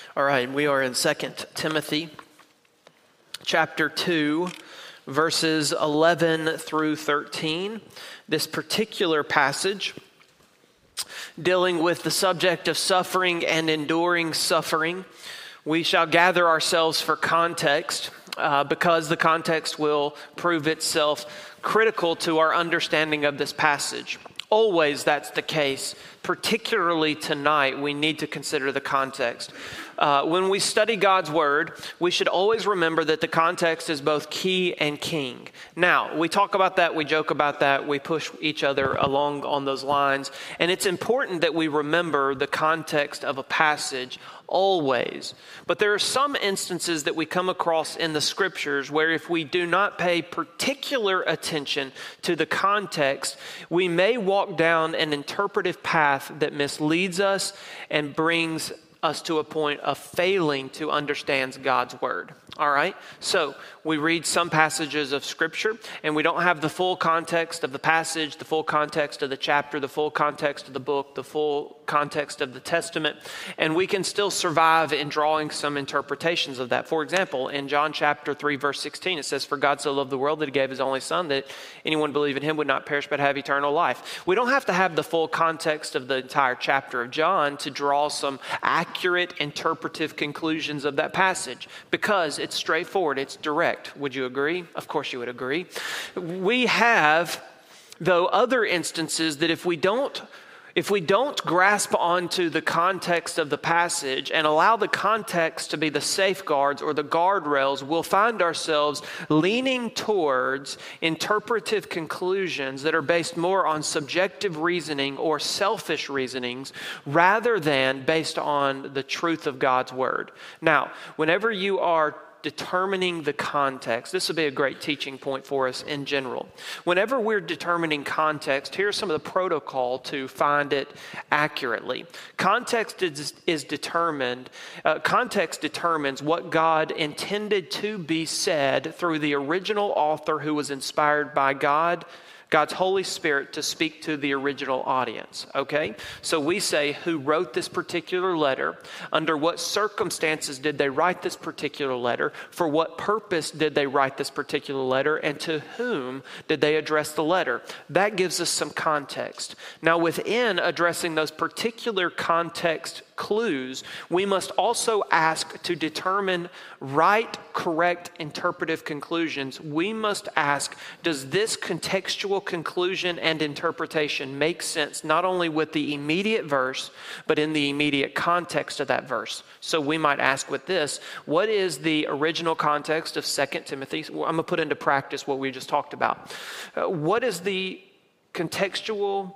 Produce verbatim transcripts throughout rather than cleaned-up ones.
All right, we are in Second Timothy chapter two, verses eleven through thirteen. This particular passage dealing with the subject of suffering and enduring suffering. We shall gather ourselves for context uh, because the context will prove itself critical to our understanding of this passage. Always that's the case. Particularly tonight, we need to consider the context. Uh, when we study God's Word, we should always remember that the context is both key and king. Now, we talk about that, we joke about that, we push each other along on those lines, and it's important that we remember the context of a passage always. But there are some instances that we come across in the Scriptures where if we do not pay particular attention to the context, we may walk down an interpretive path that misleads us and brings us to a point of failing to understand God's Word. All right? So we read some passages of Scripture and we don't have the full context of the passage, the full context of the chapter, the full context of the book, the full context of the Testament, and we can still survive in drawing some interpretations of that. For example, in John chapter three, verse sixteen, it says, "For God so loved the world that he gave his only Son, that anyone believe in him would not perish but have eternal life." We don't have to have the full context of the entire chapter of John to draw some accurate interpretive conclusions of that passage because it's straightforward, it's direct. Would you agree? Of course you would agree. We have, though, other instances that if we don't If we don't grasp onto the context of the passage and allow the context to be the safeguards or the guardrails, we'll find ourselves leaning towards interpretive conclusions that are based more on subjective reasoning or selfish reasonings rather than based on the truth of God's Word. Now, whenever you are determining the context, this will be a great teaching point for us in general. Whenever we're determining context, here's some of the protocol to find it accurately. Context is, is determined, uh, context determines what God intended to be said through the original author who was inspired by God, God's Holy Spirit, to speak to the original audience, okay? So we say, who wrote this particular letter? Under what circumstances did they write this particular letter? For what purpose did they write this particular letter? And to whom did they address the letter? That gives us some context. Now, within addressing those particular context clues, we must also ask to determine right, correct, interpretive conclusions. We must ask, does this contextual conclusion and interpretation make sense not only with the immediate verse, but in the immediate context of that verse? So we might ask with this, what is the original context of Second Timothy? Well, I'm going to put into practice what we just talked about. Uh, what is the contextual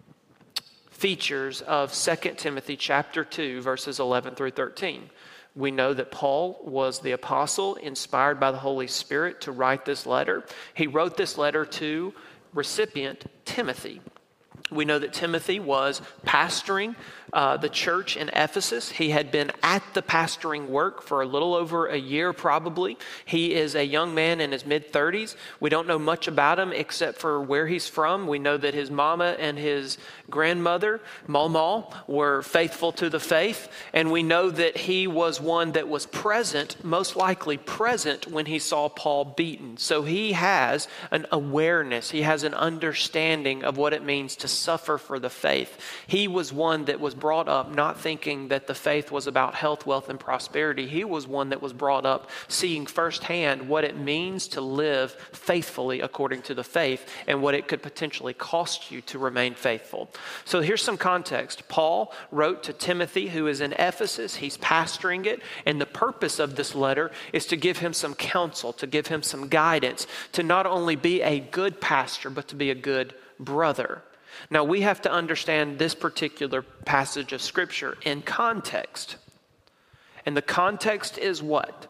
features of Second Timothy chapter two, verses eleven through thirteen. We know that Paul was the apostle inspired by the Holy Spirit to write this letter. He wrote this letter to recipient Timothy. We know that Timothy was pastoring uh, the church in Ephesus. He had been at the pastoring work for a little over a year probably. He is a young man in his mid-thirties. We don't know much about him except for where he's from. We know that his mama and his grandmother, Mama, were faithful to the faith. And we know that he was one that was present, most likely present, when he saw Paul beaten. So he has an awareness. He has an understanding of what it means to suffer for the faith. He was one that was brought up not thinking that the faith was about health, wealth, and prosperity. He was one that was brought up seeing firsthand what it means to live faithfully according to the faith and what it could potentially cost you to remain faithful. So here's some context. Paul wrote to Timothy, who is in Ephesus. He's pastoring it, and the purpose of this letter is to give him some counsel, to give him some guidance, to not only be a good pastor, but to be a good brother. Now, we have to understand this particular passage of Scripture in context. And the context is what?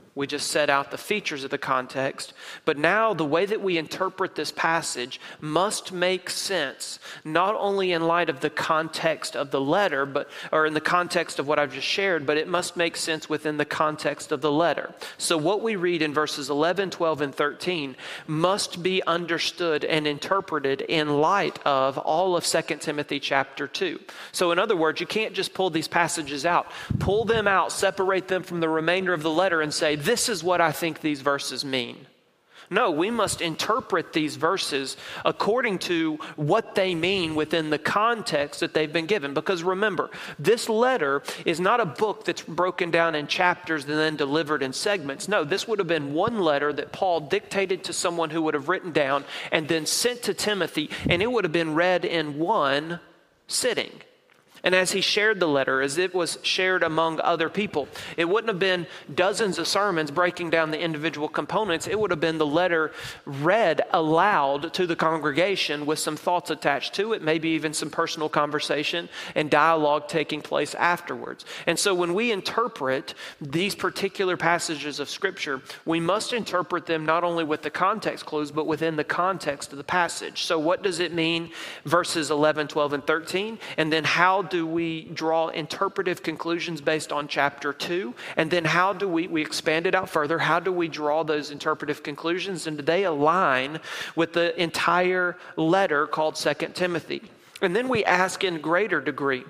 We just set out the features of the context. But now the way that we interpret this passage must make sense, not only in light of the context of the letter, but or in the context of what I've just shared, but it must make sense within the context of the letter. So what we read in verses eleven, twelve, and thirteen must be understood and interpreted in light of all of Second Timothy chapter two. So in other words, you can't just pull these passages out, pull them out, separate them from the remainder of the letter and say, this is what I think these verses mean. No, we must interpret these verses according to what they mean within the context that they've been given. Because remember, this letter is not a book that's broken down in chapters and then delivered in segments. No, this would have been one letter that Paul dictated to someone who would have written down and then sent to Timothy, and it would have been read in one sitting. And as he shared the letter, as it was shared among other people, it wouldn't have been dozens of sermons breaking down the individual components. It would have been the letter read aloud to the congregation with some thoughts attached to it, maybe even some personal conversation and dialogue taking place afterwards. And so when we interpret these particular passages of Scripture, we must interpret them not only with the context clues, but within the context of the passage. So what does it mean, verses eleven, twelve, and thirteen? And then how do we draw interpretive conclusions based on chapter two? And then how do we, we expand it out further, how do we draw those interpretive conclusions? And do they align with the entire letter called Second Timothy? And then we ask in greater degree,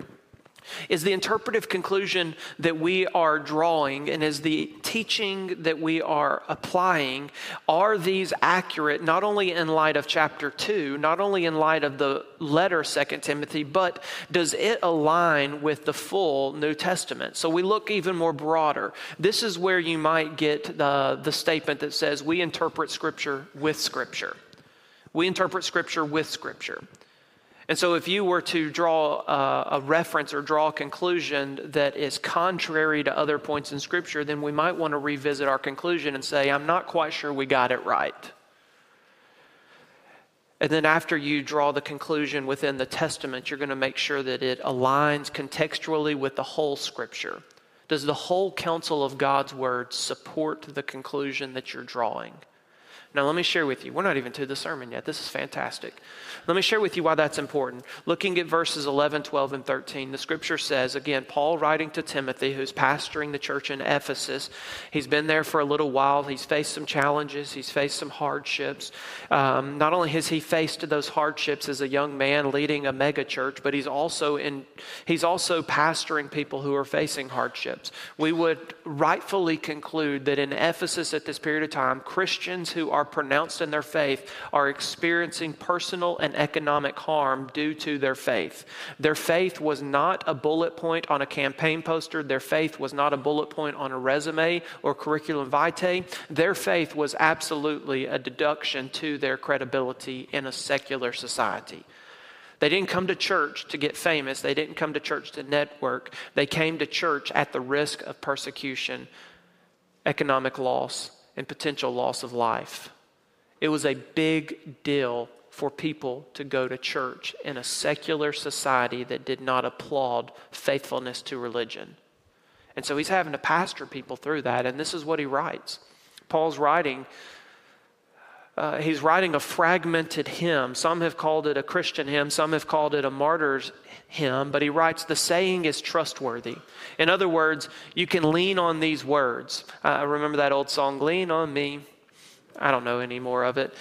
is the interpretive conclusion that we are drawing and is the teaching that we are applying, are these accurate not only in light of chapter two, not only in light of the letter Second Timothy, but does it align with the full New Testament? So we look even more broader. This is where you might get the, the statement that says we interpret Scripture with Scripture. We interpret Scripture with Scripture. And so if you were to draw a, a reference or draw a conclusion that is contrary to other points in Scripture, then we might want to revisit our conclusion and say, I'm not quite sure we got it right. And then after you draw the conclusion within the Testament, you're going to make sure that it aligns contextually with the whole Scripture. Does the whole counsel of God's Word support the conclusion that you're drawing? Now, let me share with you. We're not even to the sermon yet. This is fantastic. Let me share with you why that's important. Looking at verses eleven, twelve, and thirteen, the Scripture says, again, Paul writing to Timothy, who's pastoring the church in Ephesus. He's been there for a little while. He's faced some challenges. He's faced some hardships. Um, not only has he faced those hardships as a young man leading a mega church, but he's also in. He's also pastoring people who are facing hardships. We would rightfully conclude that in Ephesus at this period of time, Christians who are are pronounced in their faith are experiencing personal and economic harm due to their faith. Their faith was not a bullet point on a campaign poster. Their faith was not a bullet point on a resume or curriculum vitae. Their faith was absolutely a deduction to their credibility in a secular society. They didn't come to church to get famous. They didn't come to church to network. They came to church at the risk of persecution, economic loss, and potential loss of life. It was a big deal for people to go to church in a secular society that did not applaud faithfulness to religion. And so he's having to pastor people through that, and this is what he writes. Paul's writing, uh, he's writing a fragmented hymn. Some have called it a Christian hymn, some have called it a martyr's hymn, but he writes, the saying is trustworthy. In other words, you can lean on these words. I uh, remember that old song, Lean on Me. I don't know any more of it,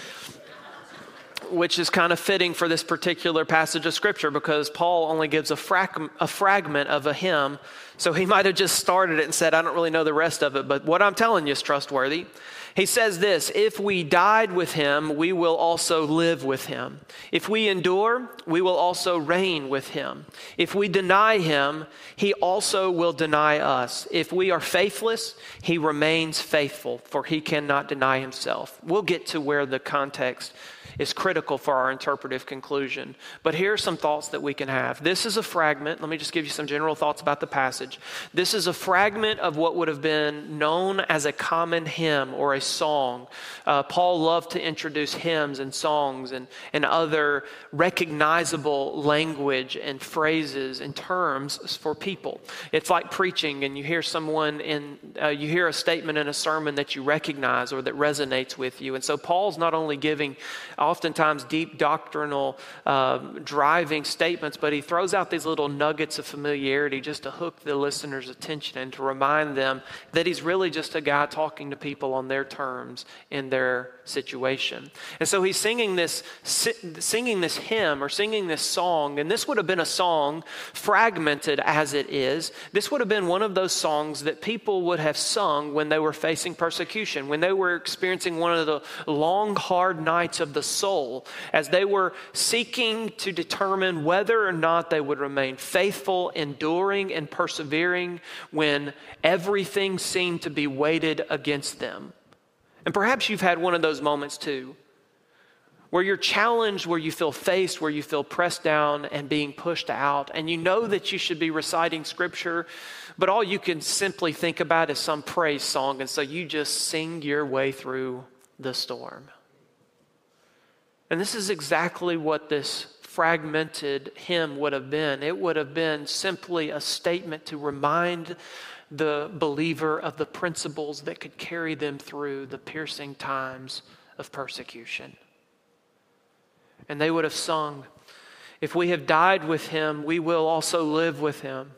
which is kind of fitting for this particular passage of Scripture because Paul only gives a, frag- a fragment of a hymn, so he might have just started it and said, I don't really know the rest of it, but what I'm telling you is trustworthy. He says this, if we died with him, we will also live with him. If we endure, we will also reign with him. If we deny him, he also will deny us. If we are faithless, he remains faithful, for he cannot deny himself. We'll get to where the context is critical for our interpretive conclusion. But here are some thoughts that we can have. This is a fragment. Let me just give you some general thoughts about the passage. This is a fragment of what would have been known as a common hymn or a song. Uh, Paul loved to introduce hymns and songs and, and other recognizable language and phrases and terms for people. It's like preaching, and you hear someone in, uh, you hear a statement in a sermon that you recognize or that resonates with you. And so Paul's not only giving oftentimes deep doctrinal uh, driving statements, but he throws out these little nuggets of familiarity just to hook the listener's attention and to remind them that he's really just a guy talking to people on their terms in their situation. And so he's singing this singing this hymn or singing this song, and this would have been a song fragmented as it is. This would have been one of those songs that people would have sung when they were facing persecution, when they were experiencing one of the long, hard nights of the soul, as they were seeking to determine whether or not they would remain faithful, enduring, and persevering when everything seemed to be weighted against them. And perhaps you've had one of those moments too, where you're challenged, where you feel faced, where you feel pressed down and being pushed out, and you know that you should be reciting scripture, but all you can simply think about is some praise song, and so you just sing your way through the storm. And this is exactly what this fragmented hymn would have been. It would have been simply a statement to remind the believer of the principles that could carry them through the piercing times of persecution. And they would have sung, if we have died with him, we will also live with him.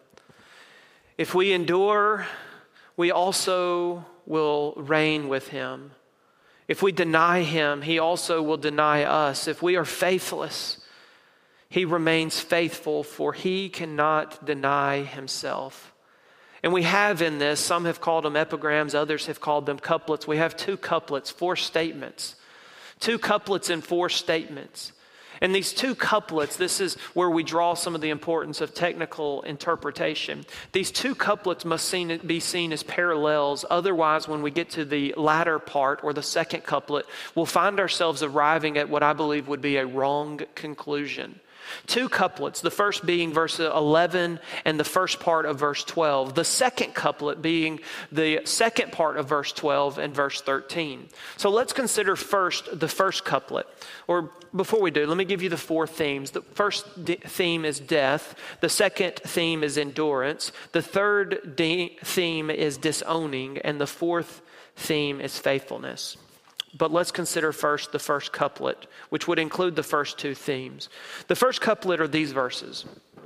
If we endure, we also will reign with him. If we deny him, he also will deny us. If we are faithless, he remains faithful, for he cannot deny himself. And we have in this, some have called them epigrams, others have called them couplets. We have two couplets, four statements. Two couplets and four statements. And these two couplets, this is where we draw some of the importance of technical interpretation. These two couplets must seen, be seen as parallels. Otherwise, when we get to the latter part or the second couplet, we'll find ourselves arriving at what I believe would be a wrong conclusion. Two couplets, the first being verse eleven and the first part of verse twelve. The second couplet being the second part of verse twelve and verse thirteen. So let's consider first the first couplet. Or before we do, let me give you the four themes. The first de- theme is death. The second theme is endurance. The third de- theme is disowning. And the fourth theme is faithfulness. But let's consider first the first couplet, which would include the first two themes. The first couplet are these verses.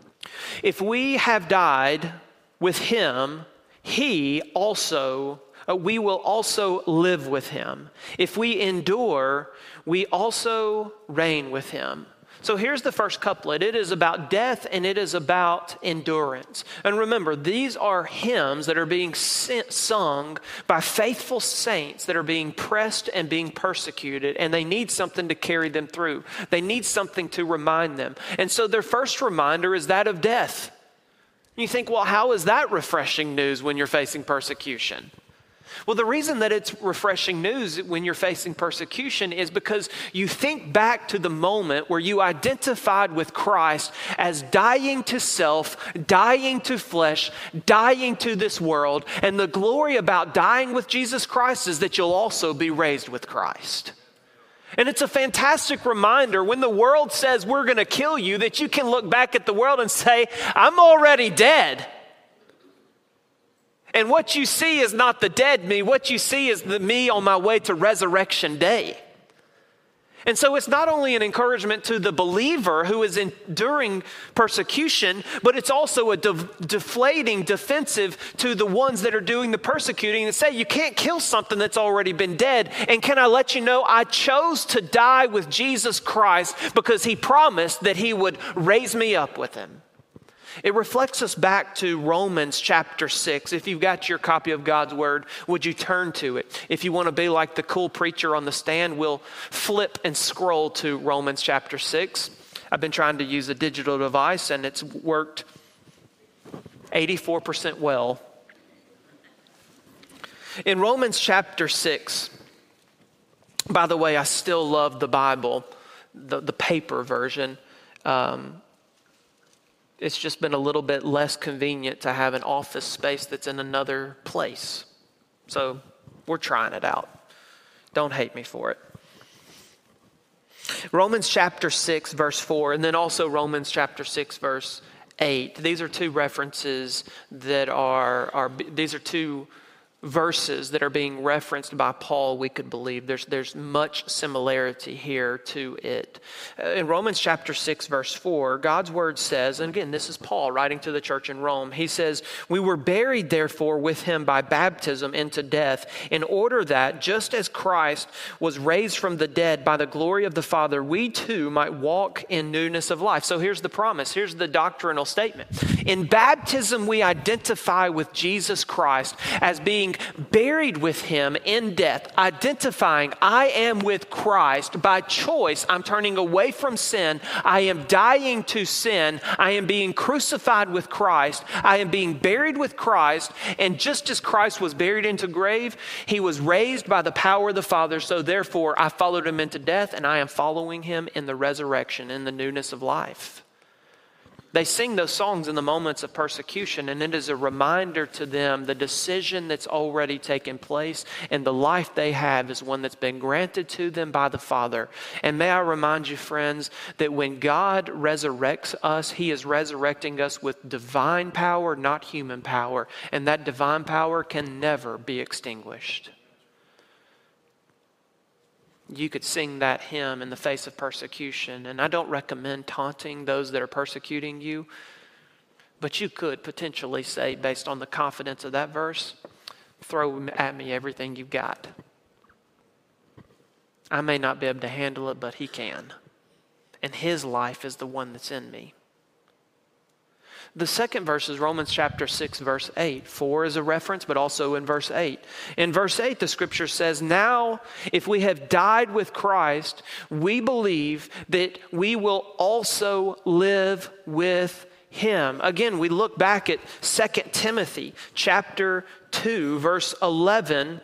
If we have died with him, he also, uh, we will also live with him. If we endure, we also reign with him. So here's the first couplet. It is about death and it is about endurance. And remember, these are hymns that are being sung by faithful saints that are being pressed and being persecuted, and they need something to carry them through. They need something to remind them. And so their first reminder is that of death. You think, well, how is that refreshing news when you're facing persecution? Well, the reason that it's refreshing news when you're facing persecution is because you think back to the moment where you identified with Christ as dying to self, dying to flesh, dying to this world. And the glory about dying with Jesus Christ is that you'll also be raised with Christ. And it's a fantastic reminder when the world says we're going to kill you, that you can look back at the world and say, I'm already dead. And what you see is not the dead me. What you see is the me on my way to resurrection day. And so it's not only an encouragement to the believer who is enduring persecution, but it's also a de- deflating defensive to the ones that are doing the persecuting and say, you can't kill something that's already been dead. And can I let you know, I chose to die with Jesus Christ because he promised that he would raise me up with him. It reflects us back to Romans chapter six. If you've got your copy of God's Word, would you turn to it? If you want to be like the cool preacher on the stand, we'll flip and scroll to Romans chapter six. I've been trying to use a digital device, and it's worked eighty-four percent well. In Romans chapter six, by the way, I still love the Bible. the, the paper version. Um, it's just been a little bit less convenient to have an office space that's in another place. So we're trying it out. Don't hate me for it. Romans chapter six, verse four, and then also Romans chapter six, verse eight. These are two references that are, are these are two verses that are being referenced by Paul, we could believe. There's, there's much similarity here to it. Uh, in Romans chapter six, verse four, God's word says, and again, this is Paul writing to the church in Rome. He says, "We were buried, therefore, with him by baptism into death, in order that, just as Christ was raised from the dead by the glory of the Father, we too might walk in newness of life." So here's the promise. Here's the doctrinal statement. In baptism, we identify with Jesus Christ as being buried with him in death, identifying I am with Christ by choice. I'm turning away from sin. I am dying to sin. I am being crucified with Christ. I am being buried with Christ. And just as Christ was buried into grave, he was raised by the power of the Father. So therefore, I followed him into death, and I am following him in the resurrection, in the newness of life. They sing those songs in the moments of persecution, and it is a reminder to them the decision that's already taken place, and the life they have is one that's been granted to them by the Father. And may I remind you, friends, that when God resurrects us, he is resurrecting us with divine power, not human power, and that divine power can never be extinguished. You could sing that hymn in the face of persecution. And I don't recommend taunting those that are persecuting you. But you could potentially say, based on the confidence of that verse, throw at me everything you've got. I may not be able to handle it, but he can. And his life is the one that's in me. The second verse is Romans chapter six, verse eight. Four is a reference, but also in verse eight. In verse eight, the scripture says, "Now, if we have died with Christ, we believe that we will also live with him." Again, we look back at Second Timothy chapter two, verse eleven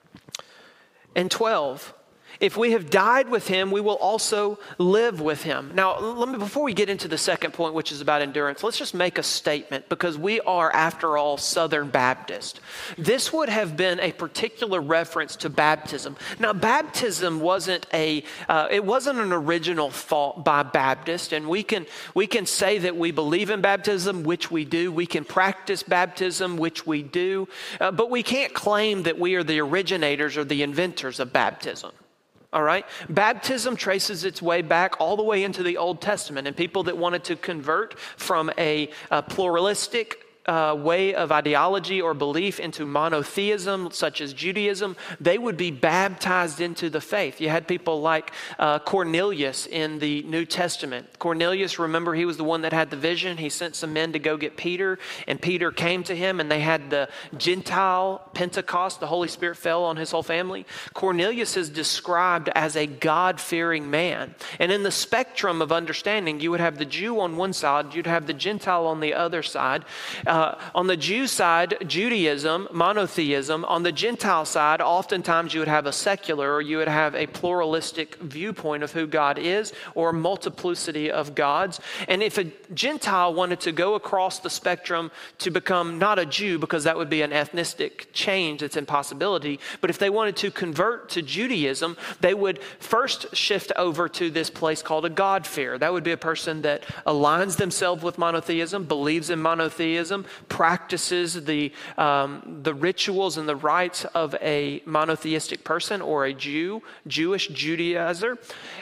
and twelve. If we have died with him, we will also live with him. Now, let me, before we get into the second point, which is about endurance, let's just make a statement, because we are, after all, Southern Baptist. This would have been a particular reference to baptism. Now, baptism wasn't a, uh, it wasn't an original thought by Baptists, and we can we can say that we believe in baptism, which we do. We can practice baptism, which we do, uh, but we can't claim that we are the originators or the inventors of baptism. All right. Baptism traces its way back all the way into the Old Testament, and people that wanted to convert from a, a pluralistic Uh, way of ideology or belief into monotheism, such as Judaism, they would be baptized into the faith. You had people like uh, Cornelius in the New Testament. Cornelius, remember, he was the one that had the vision. He sent some men to go get Peter, and Peter came to him, and they had the Gentile Pentecost. The Holy Spirit fell on his whole family. Cornelius is described as a God-fearing man. And in the spectrum of understanding, you would have the Jew on one side, you'd have the Gentile on the other side. Uh, on the Jew side, Judaism, monotheism. On the Gentile side, oftentimes you would have a secular, or you would have a pluralistic viewpoint of who God is, or a multiplicity of gods. And if a Gentile wanted to go across the spectrum to become not a Jew, because that would be an ethnistic change, it's impossibility, but if they wanted to convert to Judaism, they would first shift over to this place called a God-fear. That would be a person that aligns themselves with monotheism, believes in monotheism, practices the um, the rituals and the rites of a monotheistic person or a Jew, Jewish Judaizer.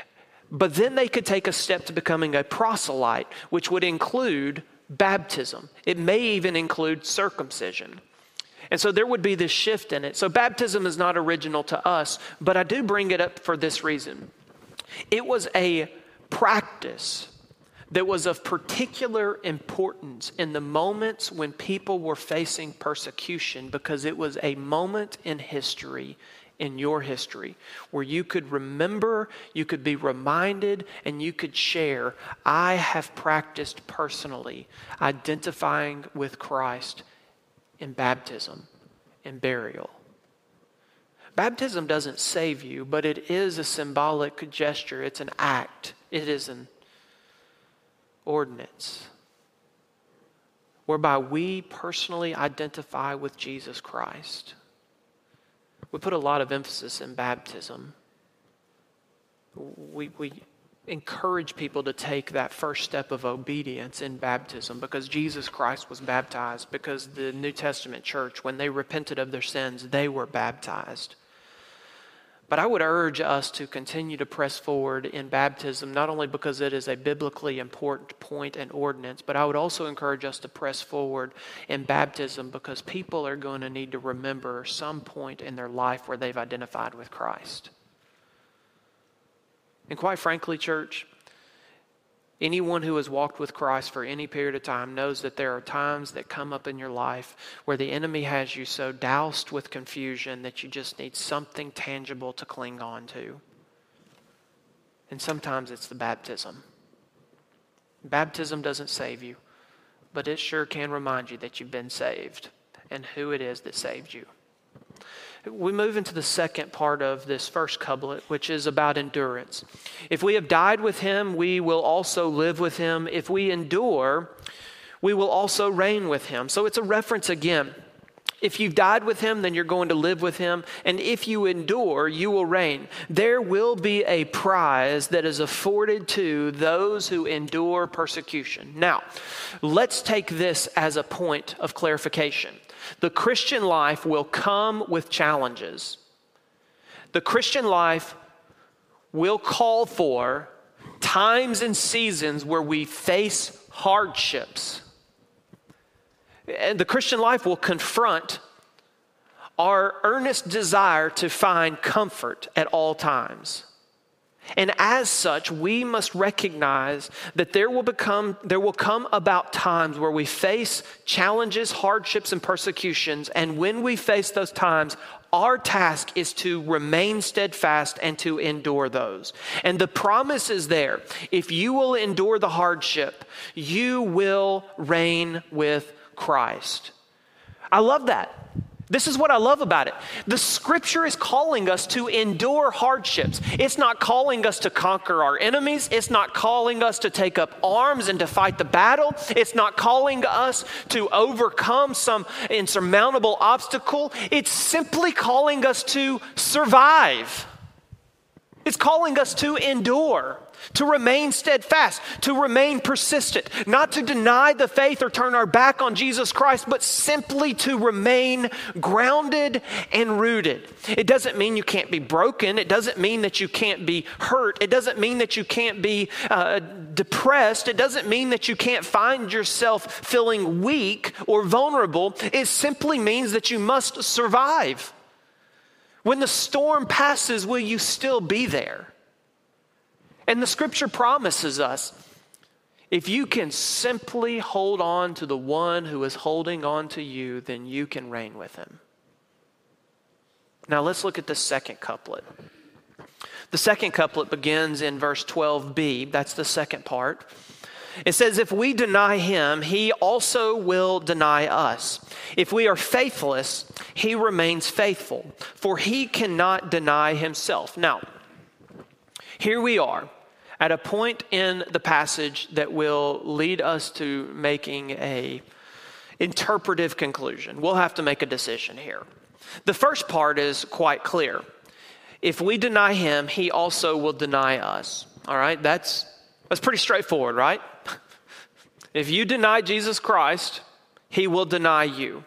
But then they could take a step to becoming a proselyte, which would include baptism. It may even include circumcision. And so there would be this shift in it. So baptism is not original to us, but I do bring it up for this reason. It was a practice that was of particular importance in the moments when people were facing persecution, because it was a moment in history, in your history, where you could remember, you could be reminded, and you could share, I have practiced personally identifying with Christ in baptism and burial. Baptism doesn't save you, but it is a symbolic gesture. It's an act. It is an ordinance whereby we personally identify with Jesus Christ. We put a lot of emphasis in baptism. We, we encourage people to take that first step of obedience in baptism because Jesus Christ was baptized, because the New Testament church, when they repented of their sins, they were baptized. But I would urge us to continue to press forward in baptism, not only because it is a biblically important point and ordinance, but I would also encourage us to press forward in baptism because people are going to need to remember some point in their life where they've identified with Christ. And quite frankly, church, anyone who has walked with Christ for any period of time knows that there are times that come up in your life where the enemy has you so doused with confusion that you just need something tangible to cling on to. And sometimes it's the baptism. Baptism doesn't save you, but it sure can remind you that you've been saved and who it is that saved you. We move into the second part of this first couplet, which is about endurance. If we have died with him, we will also live with him. If we endure, we will also reign with him. So it's a reference again. If you've died with him, then you're going to live with him. And if you endure, you will reign. There will be a prize that is afforded to those who endure persecution. Now, let's take this as a point of clarification. The Christian life will come with challenges. The Christian life will call for times and seasons where we face hardships. And the Christian life will confront our earnest desire to find comfort at all times. And as such, we must recognize that there will become, there will come about times where we face challenges, hardships, and persecutions. And when we face those times, our task is to remain steadfast and to endure those. And the promise is there. If you will endure the hardship, you will reign with Christ. I love that. This is what I love about it. The scripture is calling us to endure hardships. It's not calling us to conquer our enemies. It's not calling us to take up arms and to fight the battle. It's not calling us to overcome some insurmountable obstacle. It's simply calling us to survive. It's calling us to endure, to remain steadfast, to remain persistent, not to deny the faith or turn our back on Jesus Christ, but simply to remain grounded and rooted. It doesn't mean you can't be broken. It doesn't mean that you can't be hurt. It doesn't mean that you can't be uh, depressed. It doesn't mean that you can't find yourself feeling weak or vulnerable. It simply means that you must survive. When the storm passes, will you still be there? And the scripture promises us, if you can simply hold on to the one who is holding on to you, then you can reign with him. Now let's look at the second couplet. The second couplet begins in verse twelve b. That's the second part. It says, if we deny him, he also will deny us. If we are faithless, he remains faithful, for he cannot deny himself. Now, here we are at a point in the passage that will lead us to making a interpretive conclusion. We'll have to make a decision here. The first part is quite clear. If we deny him, he also will deny us. All right, that's that's pretty straightforward, right? If you deny Jesus Christ, he will deny you.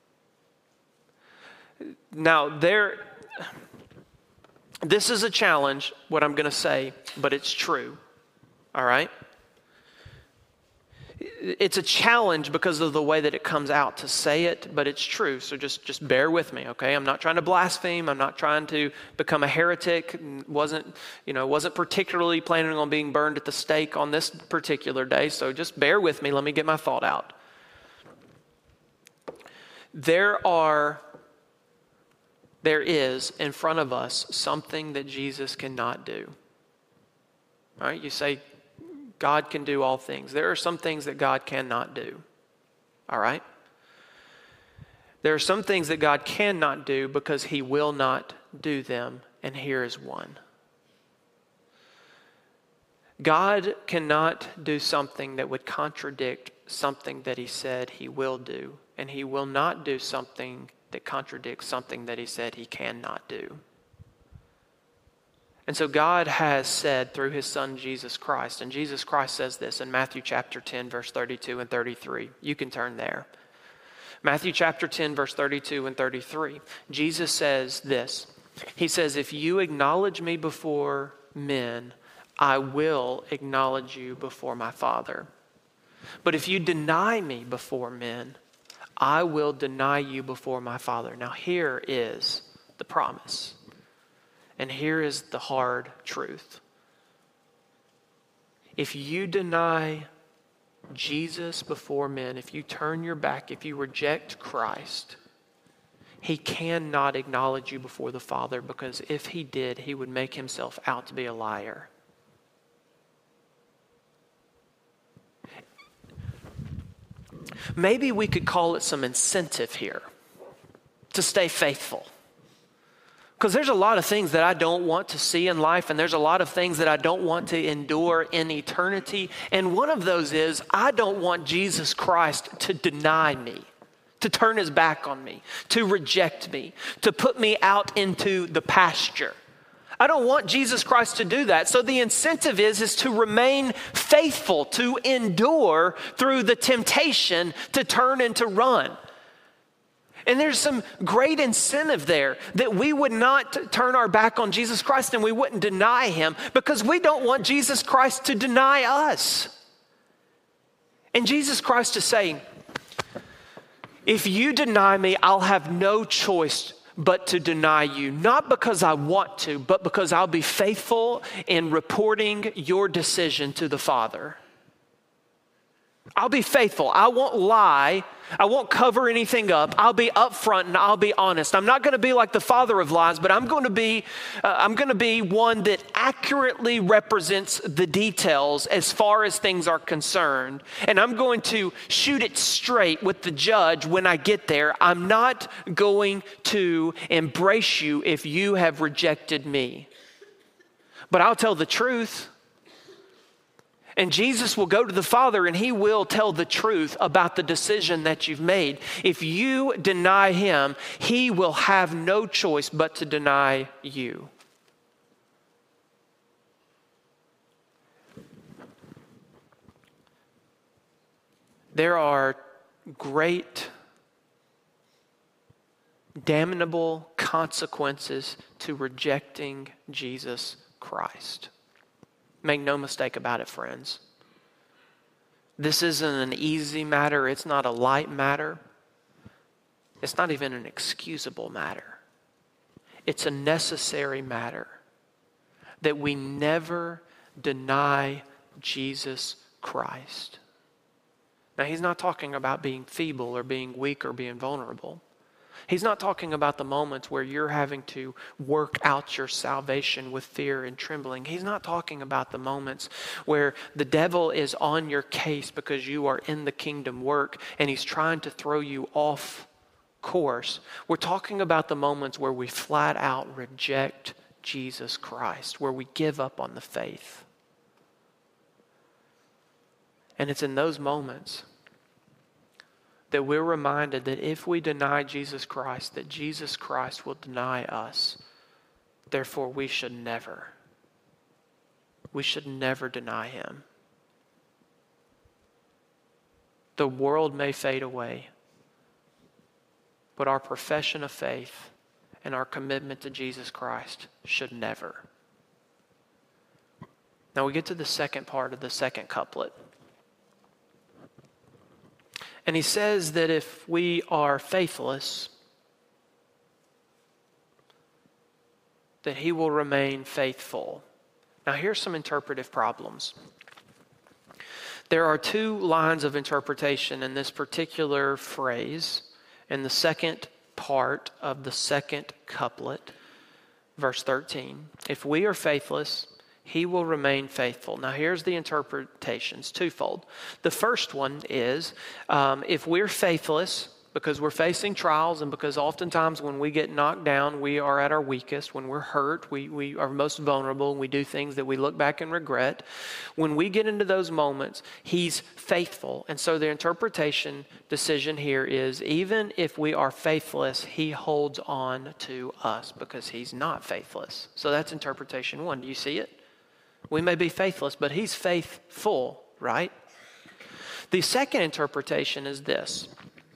Now, there, this is a challenge, what I'm going to say, but it's true. All right? It's a challenge because of the way that it comes out to say it, but it's true. So just, just bear with me, okay? I'm not trying to blaspheme. I'm not trying to become a heretic. Wasn't, you know, wasn't particularly planning on being burned at the stake on this particular day. So just bear with me. Let me get my thought out. There are, there is in front of us something that Jesus cannot do. All right? You say, God can do all things. There are some things that God cannot do. All right? There are some things that God cannot do because he will not do them, and here is one. God cannot do something that would contradict something that he said he will do, and he will not do something that contradicts something that he said he cannot do. And so God has said through his son Jesus Christ, and Jesus Christ says this in Matthew chapter ten, verse thirty-two and thirty-three. You can turn there. Matthew chapter ten, verse thirty-two and thirty-three. Jesus says this. He says, if you acknowledge me before men, I will acknowledge you before my Father. But if you deny me before men, I will deny you before my Father. Now here is the promise. And here is the hard truth. If you deny Jesus before men, if you turn your back, if you reject Christ, he cannot acknowledge you before the Father, because if he did, he would make himself out to be a liar. Maybe we could call it some incentive here to stay faithful. Because there's a lot of things that I don't want to see in life, and there's a lot of things that I don't want to endure in eternity. And one of those is I don't want Jesus Christ to deny me, to turn his back on me, to reject me, to put me out into the pasture. I don't want Jesus Christ to do that. So the incentive is, is to remain faithful, to endure through the temptation to turn and to run. And there's some great incentive there that we would not turn our back on Jesus Christ and we wouldn't deny him, because we don't want Jesus Christ to deny us. And Jesus Christ is saying, if you deny me, I'll have no choice but to deny you. Not because I want to, but because I'll be faithful in reporting your decision to the Father. I'll be faithful. I won't lie. I won't cover anything up. I'll be upfront and I'll be honest. I'm not going to be like the father of lies, but I'm going to be uh, I'm going to be one that accurately represents the details as far as things are concerned. And I'm going to shoot it straight with the judge when I get there. I'm not going to embrace you if you have rejected me. But I'll tell the truth. And Jesus will go to the Father and he will tell the truth about the decision that you've made. If you deny him, he will have no choice but to deny you. There are great, damnable consequences to rejecting Jesus Christ. Make no mistake about it, friends. This isn't an easy matter. It's not a light matter. It's not even an excusable matter. It's a necessary matter that we never deny Jesus Christ. Now, he's not talking about being feeble or being weak or being vulnerable. He's not talking about the moments where you're having to work out your salvation with fear and trembling. He's not talking about the moments where the devil is on your case because you are in the kingdom work and he's trying to throw you off course. We're talking about the moments where we flat out reject Jesus Christ, where we give up on the faith. And it's in those moments that we're reminded that if we deny Jesus Christ, that Jesus Christ will deny us. Therefore, we should never, we should never deny him. The world may fade away, but our profession of faith and our commitment to Jesus Christ should never. Now we get to the second part of the second couplet. And he says that if we are faithless, that he will remain faithful. Now here's some interpretive problems. There are two lines of interpretation in this particular phrase in the second part of the second couplet, verse thirteen. If we are faithless, he will remain faithful. Now here's the interpretations, twofold. The first one is, um, if we're faithless because we're facing trials and because oftentimes when we get knocked down, we are at our weakest. When we're hurt, we, we are most vulnerable and we do things that we look back and regret. When we get into those moments, he's faithful. And so the interpretation decision here is even if we are faithless, he holds on to us because he's not faithless. So that's interpretation one. Do you see it? We may be faithless, but he's faithful, right? The second interpretation is this.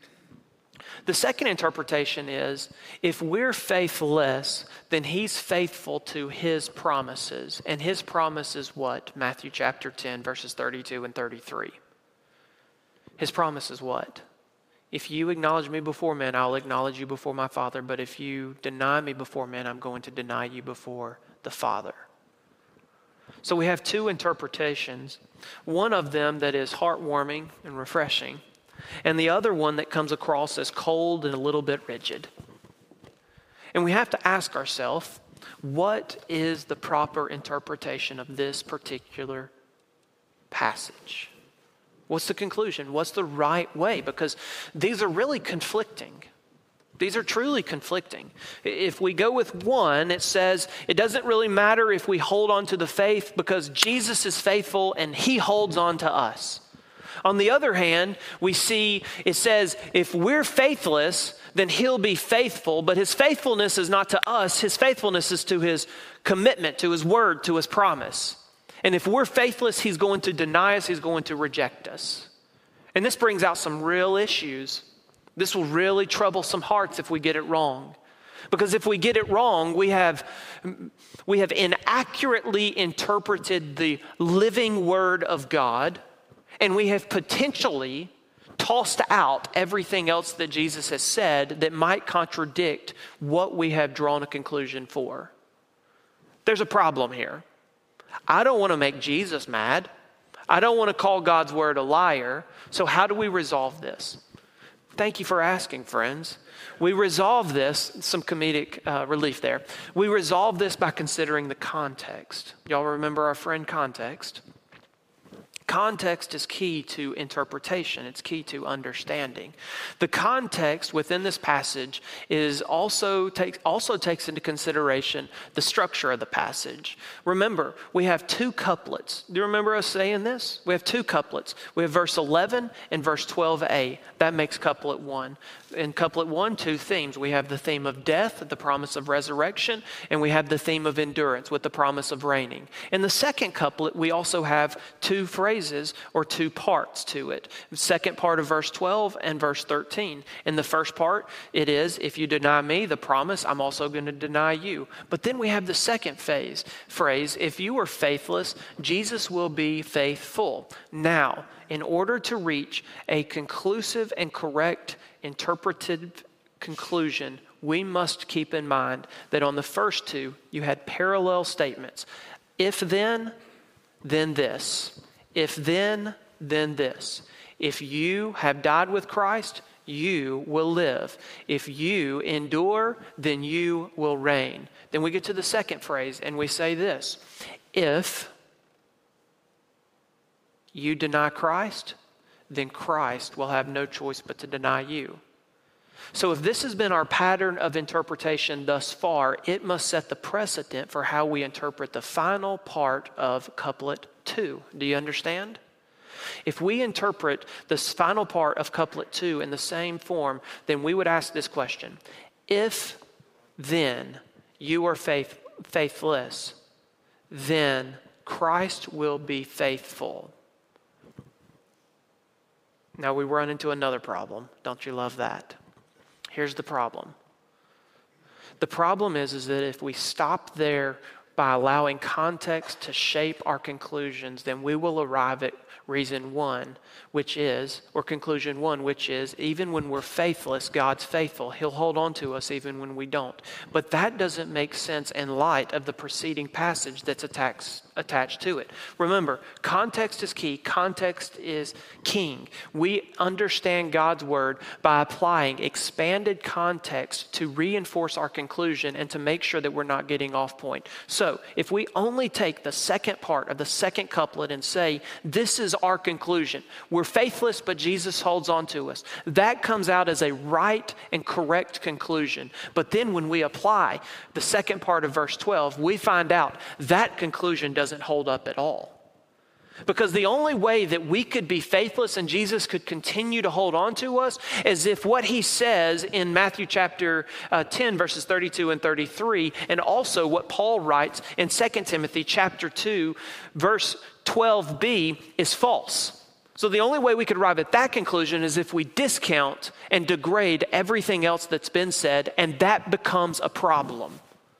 The second interpretation is, if we're faithless, then he's faithful to his promises. And his promise is what? Matthew chapter ten, verses thirty-two and thirty-three. His promise is what? If you acknowledge me before men, I'll acknowledge you before my Father. But if you deny me before men, I'm going to deny you before the Father. So we have two interpretations. One of them that is heartwarming and refreshing, and the other one that comes across as cold and a little bit rigid. And we have to ask ourselves, what is the proper interpretation of this particular passage? What's the conclusion? What's the right way? Because these are really conflicting. These are truly conflicting. If we go with one, it says it doesn't really matter if we hold on to the faith because Jesus is faithful and he holds on to us. On the other hand, we see it says if we're faithless, then he'll be faithful, but his faithfulness is not to us. His faithfulness is to his commitment, to his word, to his promise. And if we're faithless, he's going to deny us, he's going to reject us. And this brings out some real issues. This will really trouble some hearts if we get it wrong. Because if we get it wrong, we have, we have inaccurately interpreted the living word of God, and we have potentially tossed out everything else that Jesus has said that might contradict what we have drawn a conclusion for. There's a problem here. I don't want to make Jesus mad. I don't want to call God's word a liar. So how do we resolve this? Thank you for asking, friends. We resolve this, some comedic uh, relief there. We resolve this by considering the context. Y'all remember our friend context? Context is key to interpretation. It's key to understanding. The context within this passage is also takes also takes into consideration the structure of the passage. Remember, we have two couplets. Do you remember us saying this? We have two couplets. We have verse eleven and verse twelve a. That makes couplet one. In couplet one, two themes. We have the theme of death, the promise of resurrection, and we have the theme of endurance with the promise of reigning. In the second couplet, we also have two phrases or two parts to it. The second part of verse twelve and verse thirteen. In the first part, it is, if you deny me, the promise, I'm also going to deny you. But then we have the second phase, phrase, if you are faithless, Jesus will be faithful. Now, in order to reach a conclusive and correct interpretive conclusion, we must keep in mind that on the first two, you had parallel statements. If then, then this. If then, then this. If you have died with Christ, you will live. If you endure, then you will reign. Then we get to the second phrase and we say this. If you deny Christ, then Christ will have no choice but to deny you. So if this has been our pattern of interpretation thus far, it must set the precedent for how we interpret the final part of couplet two. Do you understand? If we interpret this final part of couplet two in the same form, then we would ask this question. If then you are faith, faithless, then Christ will be faithful. Now we run into another problem. Don't you love that? Here's the problem. The problem is, is that if we stop there by allowing context to shape our conclusions, then we will arrive at reason one, which is, or conclusion one, which is, even when we're faithless, God's faithful. He'll hold on to us even when we don't. But that doesn't make sense in light of the preceding passage that's attached attached to it. Remember, context is key. Context is king. We understand God's word by applying expanded context to reinforce our conclusion and to make sure that we're not getting off point. So if we only take the second part of the second couplet and say, this is our conclusion, we're faithless, but Jesus holds on to us, that comes out as a right and correct conclusion. But then when we apply the second part of verse twelve, we find out that conclusion doesn't hold up at all. Because the only way that we could be faithless and Jesus could continue to hold on to us is if what he says in Matthew chapter uh, ten, verses thirty-two and thirty-three, and also what Paul writes in Second Timothy chapter two, verse twelve b, is false. So the only way we could arrive at that conclusion is if we discount and degrade everything else that's been said, and that becomes a problem.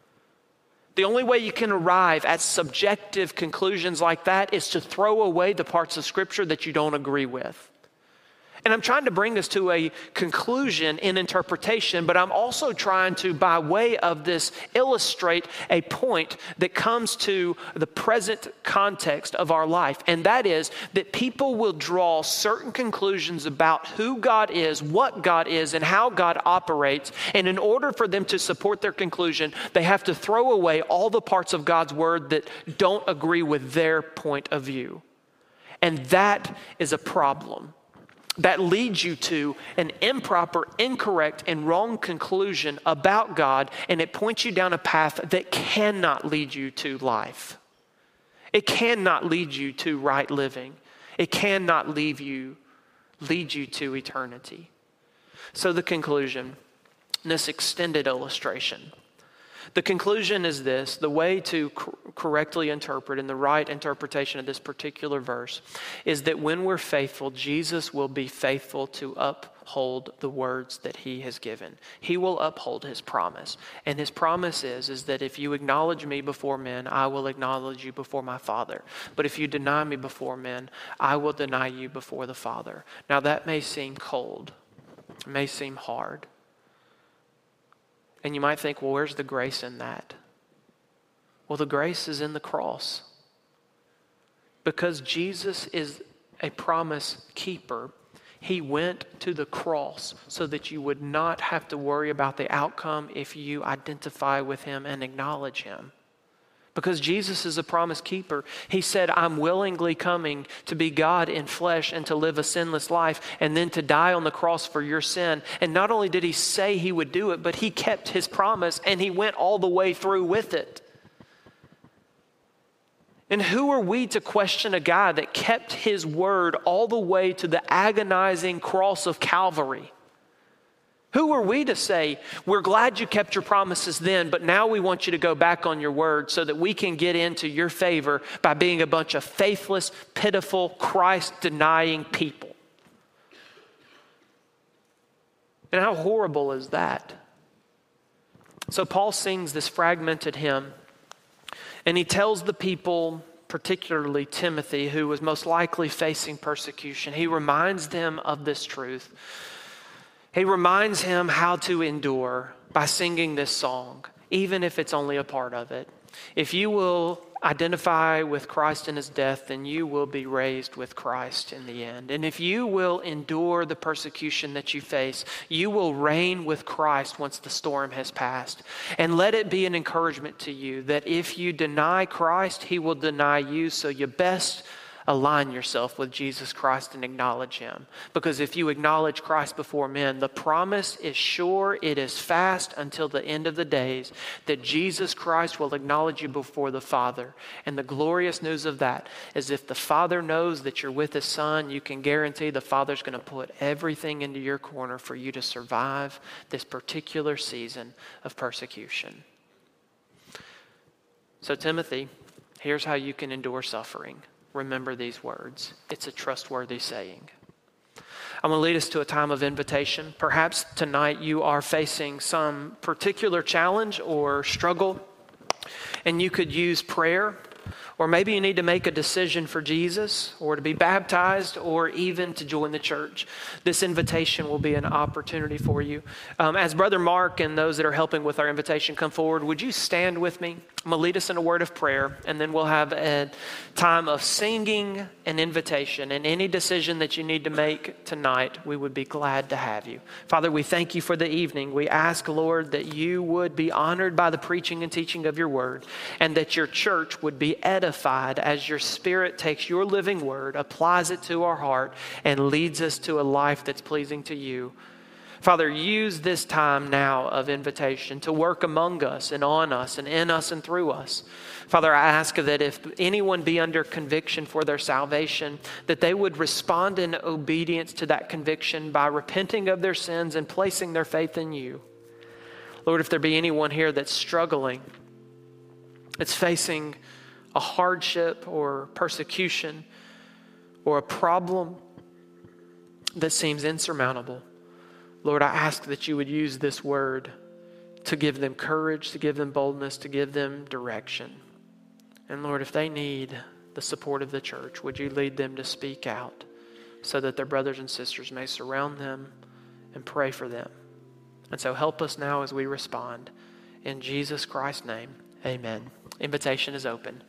The only way you can arrive at subjective conclusions like that is to throw away the parts of Scripture that you don't agree with. And I'm trying to bring us to a conclusion in interpretation, but I'm also trying to, by way of this, illustrate a point that comes to the present context of our life. And that is that people will draw certain conclusions about who God is, what God is, and how God operates. And in order for them to support their conclusion, they have to throw away all the parts of God's word that don't agree with their point of view. And that is a problem. That leads you to an improper, incorrect, and wrong conclusion about God, and it points you down a path that cannot lead you to life. It cannot lead you to right living. It cannot leave you, lead you to eternity. So the conclusion, this extended illustration. The conclusion is this: the way to cor- correctly interpret and the right interpretation of this particular verse is that when we're faithful, Jesus will be faithful to uphold the words that he has given. He will uphold his promise. And his promise is, is that if you acknowledge me before men, I will acknowledge you before my Father. But if you deny me before men, I will deny you before the Father. Now that may seem cold. It may seem hard. And you might think, well, where's the grace in that? Well, the grace is in the cross. Because Jesus is a promise keeper, he went to the cross so that you would not have to worry about the outcome if you identify with him and acknowledge him. Because Jesus is a promise keeper. He said, I'm willingly coming to be God in flesh and to live a sinless life and then to die on the cross for your sin. And not only did he say he would do it, but he kept his promise and he went all the way through with it. And who are we to question a guy that kept his word all the way to the agonizing cross of Calvary? Who are we to say, we're glad you kept your promises then, but now we want you to go back on your word so that we can get into your favor by being a bunch of faithless, pitiful, Christ-denying people? And how horrible is that? So Paul sings this fragmented hymn, and he tells the people, particularly Timothy, who was most likely facing persecution, he reminds them of this truth. He reminds him how to endure by singing this song, even if it's only a part of it. If you will identify with Christ in his death, then you will be raised with Christ in the end. And if you will endure the persecution that you face, you will reign with Christ once the storm has passed. And let it be an encouragement to you that if you deny Christ, he will deny you. So you best align yourself with Jesus Christ and acknowledge him. Because if you acknowledge Christ before men, the promise is sure, it is fast until the end of the days, that Jesus Christ will acknowledge you before the Father. And the glorious news of that is if the Father knows that you're with his Son, you can guarantee the Father's going to put everything into your corner for you to survive this particular season of persecution. So Timothy, here's how you can endure suffering. Remember these words. It's a trustworthy saying. I'm going to lead us to a time of invitation. Perhaps tonight you are facing some particular challenge or struggle, and you could use prayer or maybe you need to make a decision for Jesus, or to be baptized, or even to join the church. This invitation will be an opportunity for you. Um, as Brother Mark and those that are helping with our invitation come forward, would you stand with me? I'm going to lead us in a word of prayer, and then we'll have a time of singing an invitation. And any decision that you need to make tonight, we would be glad to have you. Father, we thank you for the evening. We ask, Lord, that you would be honored by the preaching and teaching of your word, and that your church would be edified as your Spirit takes your living word, applies it to our heart, and leads us to a life that's pleasing to you. Father, use this time now of invitation to work among us and on us and in us and through us. Father, I ask that if anyone be under conviction for their salvation, that they would respond in obedience to that conviction by repenting of their sins and placing their faith in you. Lord, if there be anyone here that's struggling, that's facing a hardship or persecution or a problem that seems insurmountable, Lord, I ask that you would use this word to give them courage, to give them boldness, to give them direction. And Lord, if they need the support of the church, would you lead them to speak out so that their brothers and sisters may surround them and pray for them. And so help us now as we respond. In Jesus Christ's name, amen. Invitation is open.